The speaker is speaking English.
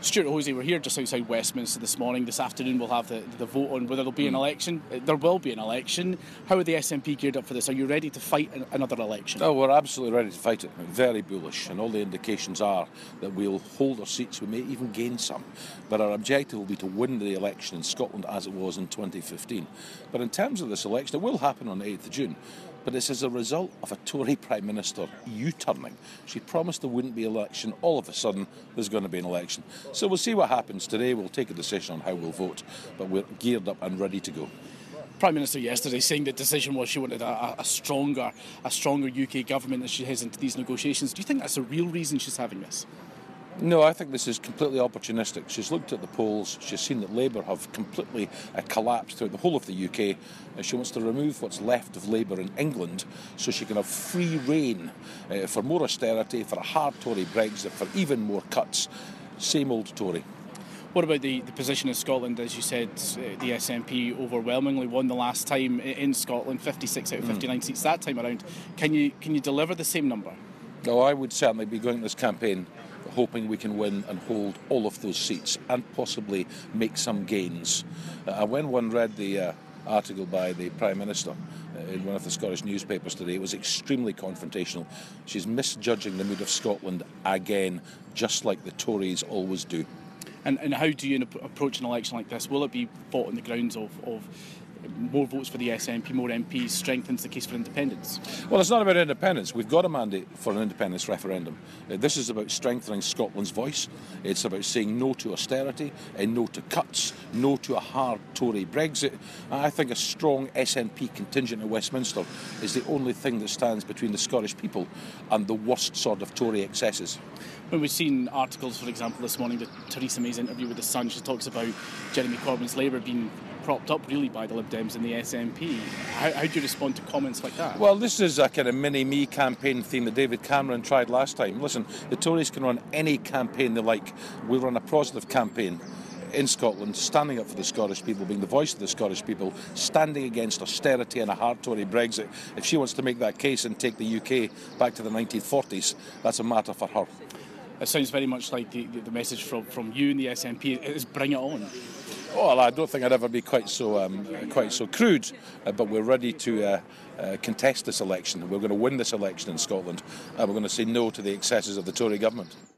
Stuart Hosey, we're here just outside Westminster this morning. This afternoon we'll have the vote on whether there'll be an election. There will be an election. How are the SNP geared up for this? Are you ready to fight another election? Oh, we're absolutely ready to fight it. We're very bullish, and all the indications are that we'll hold our seats. We may even gain some. But our objective will be to win the election in Scotland as it was in 2015. But in terms of this election, it will happen on the 8th of June. But it's as a result of a Tory Prime Minister U-turning. She promised there wouldn't be an election. All of a sudden, there's going to be an election. So we'll see what happens today. We'll take a decision on how we'll vote. But we're geared up and ready to go. Prime Minister yesterday saying the decision was she wanted a stronger UK government as she heads into these negotiations. Do you think that's the real reason she's having this? No, I think this is completely opportunistic. She's looked at the polls, she's seen that Labour have completely collapsed throughout the whole of the UK, and she wants to remove what's left of Labour in England so she can have free rein for more austerity, for a hard Tory Brexit, for even more cuts. Same old Tory. What about the position of Scotland? As you said, the SNP overwhelmingly won the last time in Scotland, 56 out of 59 seats that time around. Can you deliver the same number? No, I would certainly be going this campaign hoping we can win and hold all of those seats and possibly make some gains. When one read the article by the Prime Minister in one of the Scottish newspapers today, it was extremely confrontational. She's misjudging the mood of Scotland again, just like the Tories always do. And how do you approach an election like this? Will it be fought on the grounds of more votes for the SNP, more MPs, strengthens the case for independence? Well, it's not about independence. We've got a mandate for an independence referendum. This is about strengthening Scotland's voice. It's about saying no to austerity and no to cuts, no to a hard Tory Brexit. I think a strong SNP contingent in Westminster is the only thing that stands between the Scottish people and the worst sort of Tory excesses. When we've seen articles, for example, this morning, the Theresa May's interview with The Sun, she talks about Jeremy Corbyn's Labour being propped up really by the Lib Dems and the SNP. How do you respond to comments like that? Well, this is a kind of mini-me campaign theme that David Cameron tried last time. Listen, the Tories can run any campaign they like. We'll run a positive campaign in Scotland, standing up for the Scottish people, being the voice of the Scottish people, standing against austerity and a hard Tory Brexit. If she wants to make that case and take the UK back to the 1940s, that's a matter for her. It sounds very much like the message from you and the SNP is bring it on. Well, I don't think I'd ever be quite so crude, but we're ready to contest this election. We're going to win this election in Scotland, and we're going to say no to the excesses of the Tory government.